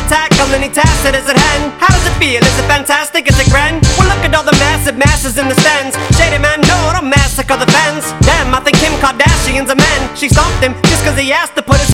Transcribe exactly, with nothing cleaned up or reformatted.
to tackle any task that is at hand. How does it feel? Is it fantastic? Is it grand?